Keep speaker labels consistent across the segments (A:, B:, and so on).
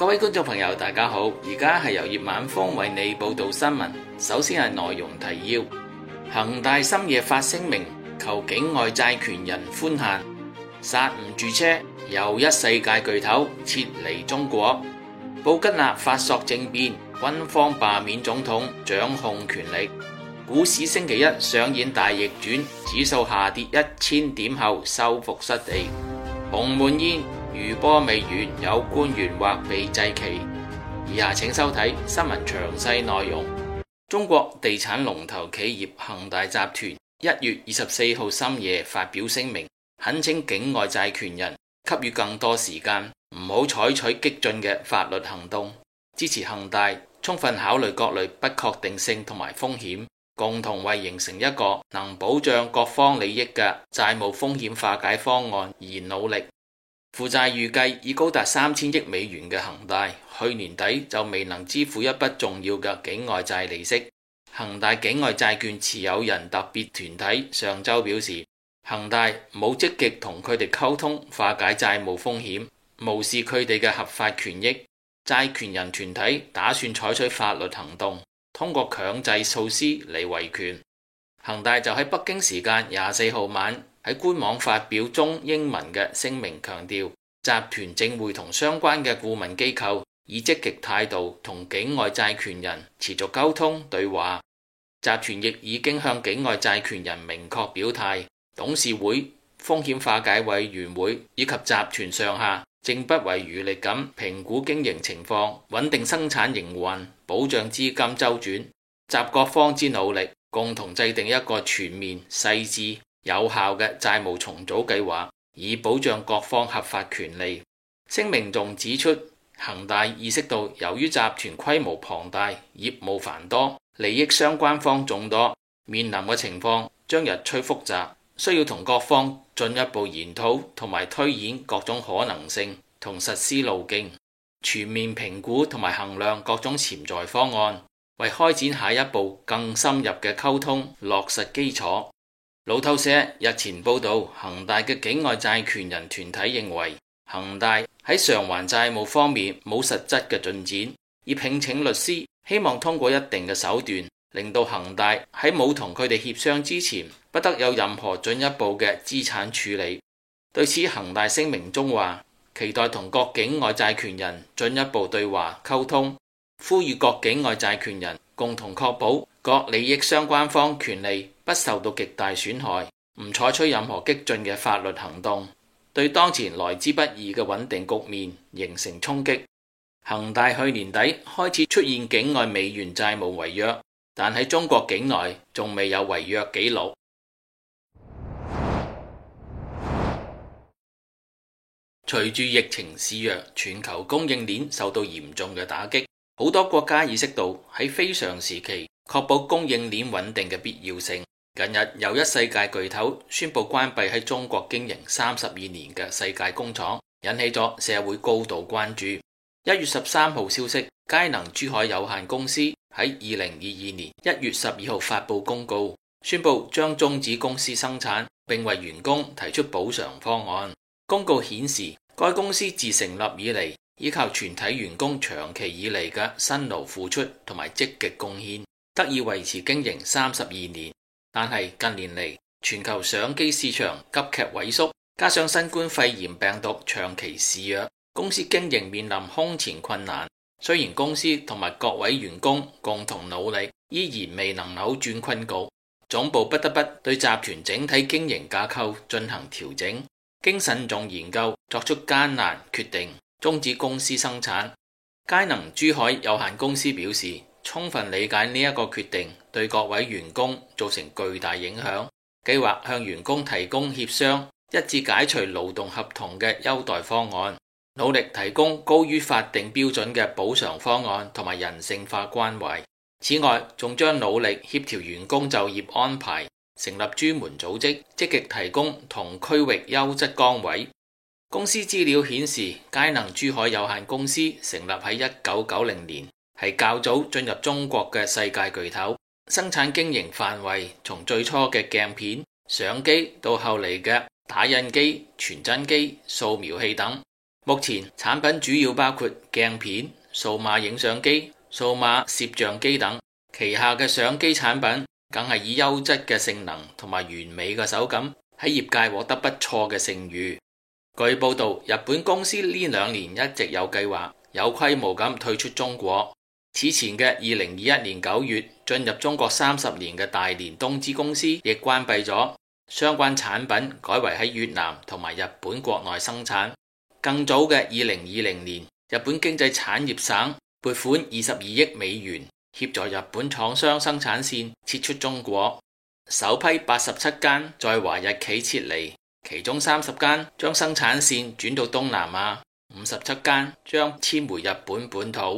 A: 各位觀眾朋友大家好，而家係由葉晚風為你報道新聞。首先係內容提要：恒大深夜發聲明，求境外債權人寬限，剎唔住車，又一世界巨頭撤離中國。布吉納法索政變，軍方罷免總統，掌控權力。股市星期一上演大逆轉，指數下跌1000點後收復失地。鴻門宴餘波未完，有官員或被祭旗。以下請收睇新聞詳細內容。中國地產龍頭企業恒大集團1月24號深夜發表聲明，懇請境外債權人給予更多時間，唔好採取激進嘅法律行動，支持恒大充分考慮各類不確定性同埋風險，共同為形成一個能保障各方利益嘅債務風險化解方案而努力。負債預計已高達3000億美元嘅恒大，去年底就未能支付一筆重要嘅境外債利息。恒大境外債券持有人特別團體上週表示，恒大冇積極同佢哋溝通化解債務風險，無視佢哋嘅合法權益。債權人團體打算採取法律行動，通過強制措施嚟維權。恒大就喺北京時間24號晚喺官網發表中英文嘅聲明，強調集團正會同相關嘅顧問機構以積極態度同境外債權人持續溝通對話。集團亦已經向境外債權人明確表態，董事會、風險化解委員會以及集團上下正不遺餘力咁評估經營情況，穩定生產營運，保障資金周轉，集各方之努力，共同制定一個全面、細緻、有效嘅債務重組計劃，以保障各方合法權利。聲明仲指出，恒大意識到由於集團規模龐大、業務繁多、利益相關方眾多，面臨嘅情況將日趨複雜，需要同各方進一步研討同埋推演各種可能性同實施路徑，全面評估同埋衡量各種潛在方案，為開展下一步更深入嘅溝通落實基礎。路透社日前報道，恒大嘅境外債權人團體認為，恒大喺償還債務方面冇實質嘅進展，已聘請律師，希望通過一定嘅手段，令到恒大喺冇同佢哋協商之前，不得有任何進一步嘅資產處理。對此，恒大聲明中話，期待同各境外債權人進一步對話溝通，呼籲各境外債權人共同確保各利益相關方權利不受到極大損害，唔採取任何激進嘅法律行動，對當前來之不易嘅穩定局面形成衝擊。恒大去年底開始出現境外美元債務違約，但喺中國境內仲未有違約記錄。隨住疫情肆虐，全球供應鏈受到嚴重嘅打擊，好多國家意識到喺非常時期確保供應鏈穩定嘅必要性。近日又一世界巨頭宣布關閉喺中國經營32年嘅世界工廠，引起咗社會高度關注。1月13號消息，佳能珠海有限公司喺2022年1月12號發布公告，宣布將終止公司生產，並為員工提出補償方案。公告顯示，該公司自成立以嚟，依靠全體員工長期以嚟嘅辛勞付出同埋積極貢獻，得以維持經營32年。但係近年嚟，全球相機市場急劇萎縮，加上新冠肺炎病毒長期肆虐，公司經營面臨空前困難。雖然公司同埋各位員工共同努力，依然未能扭轉困局，總部不得不對集團整體經營架構進行調整。經慎重研究，作出艱難決定，終止公司生產。佳能珠海有限公司表示，充分理解呢一個決定對各位員工造成巨大影響，計劃向員工提供協商、一致解除勞動合同嘅優待方案，努力提供高於法定標準嘅補償方案同埋人性化關懷。此外，仲將努力協調員工就業安排，成立專門組織，積極提供同區域優質崗位。公司資料顯示，佳能珠海有限公司成立喺1990年，係較早進入中國嘅世界巨頭。生產經營範圍從最初嘅鏡片、相機到後嚟嘅打印機、傳真機、掃描器等， 目前產品主要包括鏡片、數碼影相機、數碼攝像機等，旗下嘅相機產品更係以優質嘅性能同埋完美嘅手感喺業界獲得不錯嘅聲譽。據報道，日本公司呢2年一直有計劃、有規模咁退出中國。此前嘅2021年9月進入中國30年嘅大連東芝公司亦關閉咗，相關產品改為喺越南同埋日本國內生產。更早嘅2020年，日本經濟產業省撥款22億美元協助日本廠商生產線撤出中國，首批87間在華日企撤離，其中30間將生產線轉到東南亞，57間將遷回日本本土。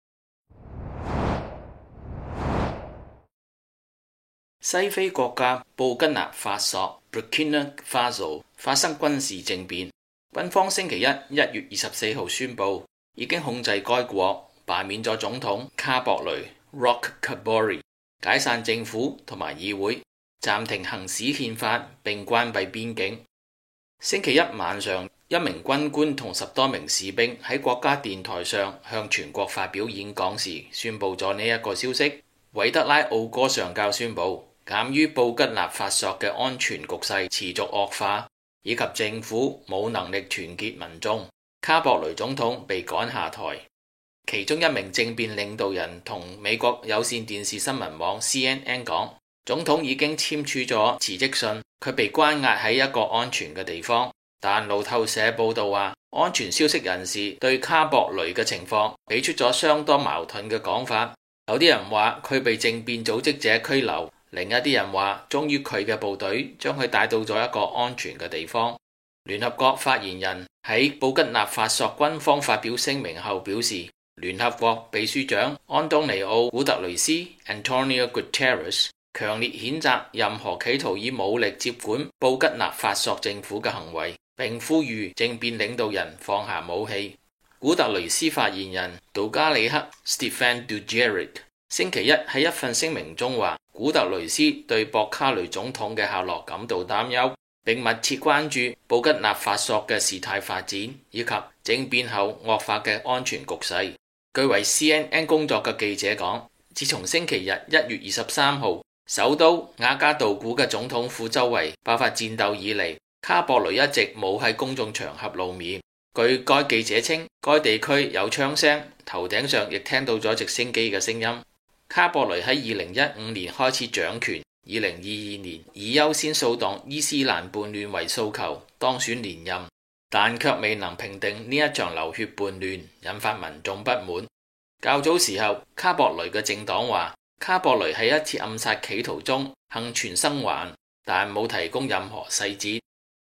A: 西非國家布吉納法索 Burkina Faso 發生軍事政變，軍方星期一1月24號宣布已經控制該國，罷免咗總統卡博雷 Roch Kabore， 解散政府同埋議會，暫停行使憲法並關閉邊境。星期一晚上，一名軍官同10多名士兵喺國家電台上向全國發表演講時宣布咗呢一個消息。韋德拉奧哥上校宣布，鑒於布吉納法索嘅安全局勢持續惡化，以及政府冇能力團結民眾，卡博雷總統被趕下台。其中一名政變領導人同美國有線電視新聞網 CNN 講，總統已經簽署咗辭職信，佢被關押喺一個安全嘅地方。但路透社報道話，安全消息人士對卡博雷嘅情況俾出咗相當矛盾嘅講法。有啲人話佢被政變組織者拘留，另一啲人話終於佢嘅部隊將佢帶到咗一個安全嘅地方。聯合國發言人喺布吉納法索軍方發表聲明後表示，聯合國秘書長安東尼奧古特雷斯 Antonio Guterres 強烈譴責任何企圖以武力接管布吉納法索政府嘅行為，並呼籲政變領導人放下武器。古特雷斯發言人杜加里克 Stéphane Dujarric 星期一喺一份聲明中話，古特雷斯對博卡雷總統嘅下落感到擔憂，並密切關注布吉納法索嘅事態發展以及政變後惡化嘅安全局勢。據為 CNN 工作嘅記者講，自從星期日1月23號首都瓦加杜古嘅總統府周圍爆發戰鬥以嚟，卡博雷一直冇喺公眾場合露面。據該記者稱，該地區有槍聲，頭頂上亦聽到咗直升機嘅聲音。卡博雷喺2015年開始掌權，2022年以優先掃蕩伊斯蘭叛亂為訴求當選連任，但卻未能平定呢一場流血叛亂，引發民眾不滿。較早時候，卡博雷嘅政黨話，卡博雷喺一次暗殺企圖中幸存生還，但冇提供任何細節。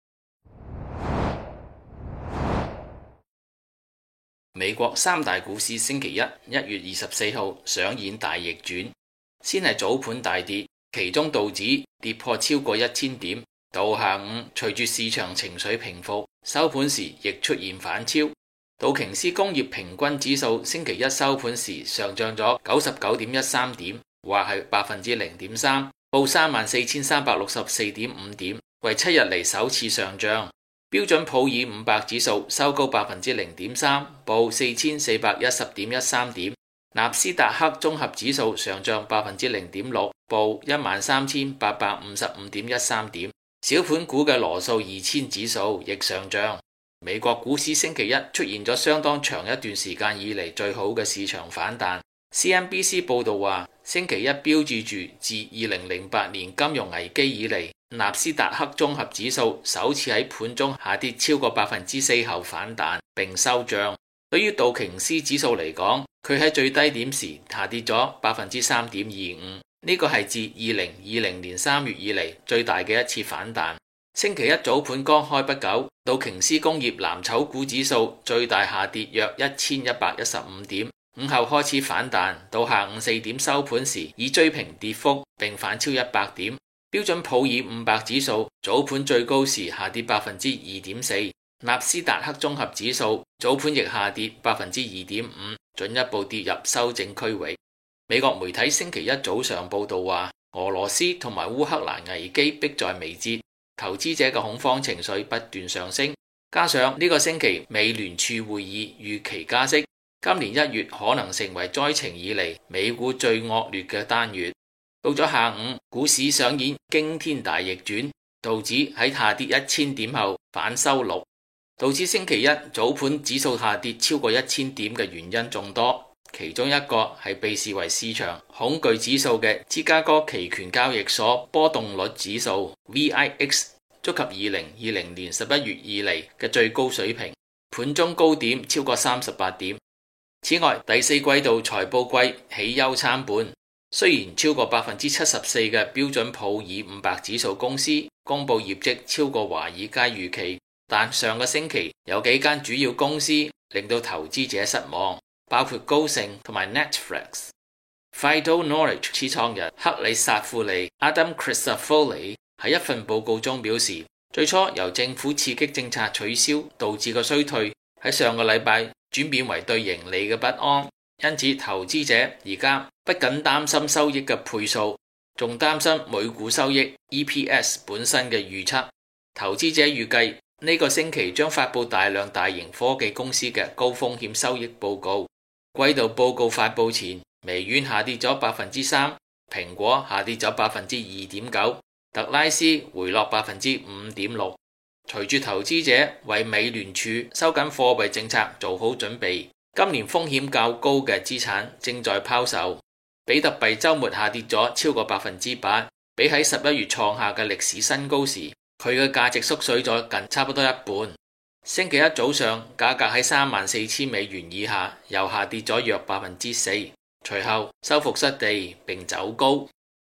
A: 美國三大股市星期一1月24號上演大逆轉，先係早盤大跌，其中道指跌破超過1000點，到下午隨住市場情緒平復，收盤時亦出現反超。道瓊斯工業平均指數星期一收盤時上漲咗99.13點，或係0.3%，報34,364.5點，為7日嚟首次上漲。標準普爾500指數收高0.3%，報4410.13點。納斯達克綜合指數上漲0.6%，報13855.13點。小盤股嘅羅素2000指數亦上漲。美國股市星期一出現咗相當長一段時間以嚟最好嘅市場反彈。CNBC 報道話，星期一標誌住自2008年金融危機以嚟，納斯達克綜合指數首次喺盤中下跌超過4%後反彈並收漲。對於道瓊斯指數嚟講，佢喺最低點時下跌咗3.25%，呢個係自2020年3月以嚟最大嘅一次反彈。星期一早盤剛開不久，道瓊斯工業藍籌股指數最大下跌約1115點，午後開始反彈，到下午4點收盤時已追平跌幅並反超100點。標準普爾500指數早盤最高時下跌2.4%，納斯達克綜合指數早盤亦下跌2.5%，進一步跌入修正區域。美國媒體星期一早上報道話，俄羅斯同埋烏克蘭危機迫在眉睫，投資者嘅恐慌情緒不斷上升。 加上呢個星期美聯儲會議預期加息，今年1月可能成為災情以嚟美股最惡劣嘅單月。到咗下午，股市上演驚天大逆轉，道指喺下跌1000點後反收綠。道指星期一早盤指數下跌超過1000點嘅原因眾多，其中一個係被視為市場恐懼指數嘅芝加哥期權交易所波動率指數 VIX 觸及2020年11月以嚟嘅最高水平，盤中高點超過38點。此外，第四季度財報季喜憂參半，雖然超過74%嘅標準普爾500指數公司公佈業績超過華爾街預期，但上個星期有幾間主要公司令到投資者失望，包括高盛同埋 Netflix。FIDO Knowledge 始創人克里薩庫尼 Adam Crisafulli 喺一份報告中表示，最初由政府刺激政策取消導致嘅衰退，喺上個禮拜轉變為對盈利嘅不安，因此投資者而家不僅擔心收益嘅倍數，仲擔心每股收益 EPS 本身嘅預測。投資者預計呢個星期將發佈大量大型科技公司嘅高風險收益報告。季度報告發佈前，微軟下跌咗3%，蘋果下跌咗2.9%，特拉斯回落5.6%。隨住投資者為美聯儲收緊貨幣政策做好準備，今年風險較高嘅資產正在拋售。比特幣週末下跌咗超過8%，比喺11月創下嘅歷史新高時，佢嘅價值縮水咗近差不多一半。星期一早上價格喺34,000美元以下，又下跌咗約4%，隨後收復失地並走高。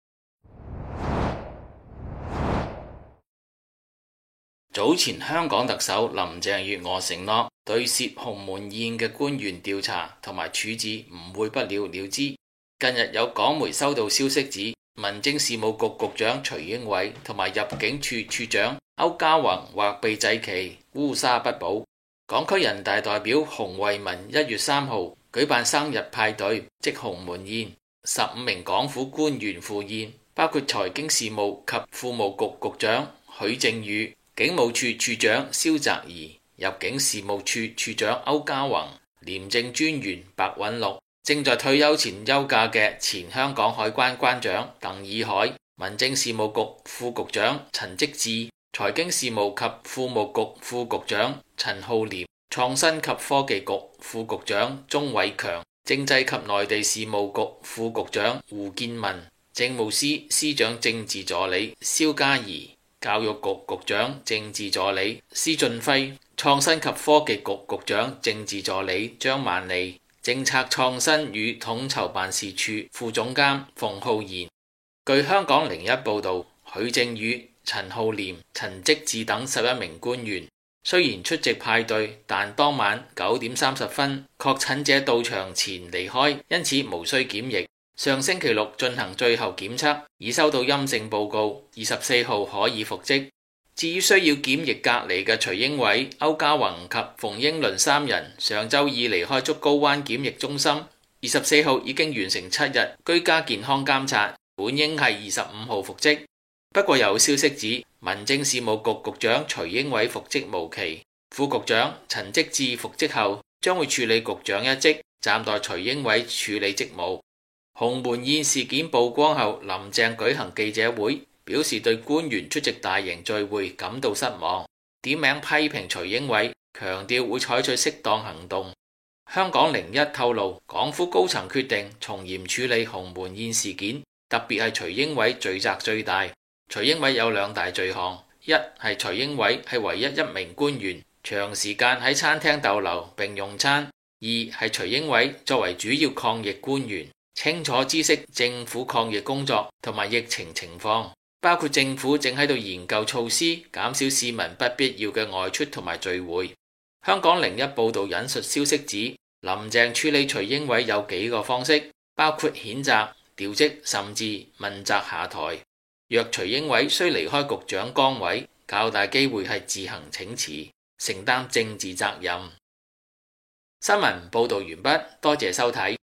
A: 早前香港特首林鄭月娥承諾對涉鴻門宴嘅官員調查同埋處置唔會不了了之。近日有港媒收到消息指，民政事務局局長徐英偉同埋入境處處長歐家宏或被祭旗烏紗不保。港區人大代表洪為民1月3號舉辦生日派對，即鴻門宴，15名港府官員赴宴，包括財經事務及庫務局局長許正宇、警務處處長蕭澤頤、入境事務處處長歐家宏、廉政專員白韞六、正在退休前休假嘅前香港海關關長鄧以海、民政事務局副局長陳積志、財經事務及庫務局副局長陳浩濂、創新及科技局副局長鍾偉強、政制及內地事務局副局長胡建文、政務司司長政治助理蕭嘉怡、教育局局長政治助理施俊輝、創新及科技局局長政治助理張萬利、政策創新與統籌辦事處副總監馮浩然。據香港01報導，許正宇、陳浩濂、陳積志等11名官員雖然出席派對，但當晚9點30分確診者到場前離開，因此無需檢疫。上星期六進行最後檢測，已收到陰性報告，24號可以復職。至於需要檢疫隔離嘅徐英偉、歐家宏及馮英倫3人，上週已離開竹篙灣檢疫中心，24號已經完成7日居家健康監察，本應係25號復職。不過有消息指，民政事務局局長徐英偉復職無期，副局長陳積志復職後將會處理局長一職，暫代徐英偉處理職務。鴻門宴事件曝光後，林鄭舉行記者會，表示對官員出席大型聚會感到失望，點名批評徐英偉，強調會採取適當行動。香港01透露，港府高層決定從嚴處理鴻門宴事件，特別係徐英偉罪責最大。徐英偉有2大罪行，一係徐英偉係唯一名官員，長時間喺餐廳逗留並用餐；二係徐英偉作為主要抗疫官員，清楚知悉政府抗疫工作同埋疫情情況，包括政府正喺度研究措施，減少市民不必要嘅外出同埋聚會。香港01報導引述消息指，林鄭處理徐英偉有幾個方式，包括譴責、調職甚至問責下台。若徐英偉需離開局長崗位，較大機會係自行請辭，承擔政治責任。新聞報導完畢，多謝收睇。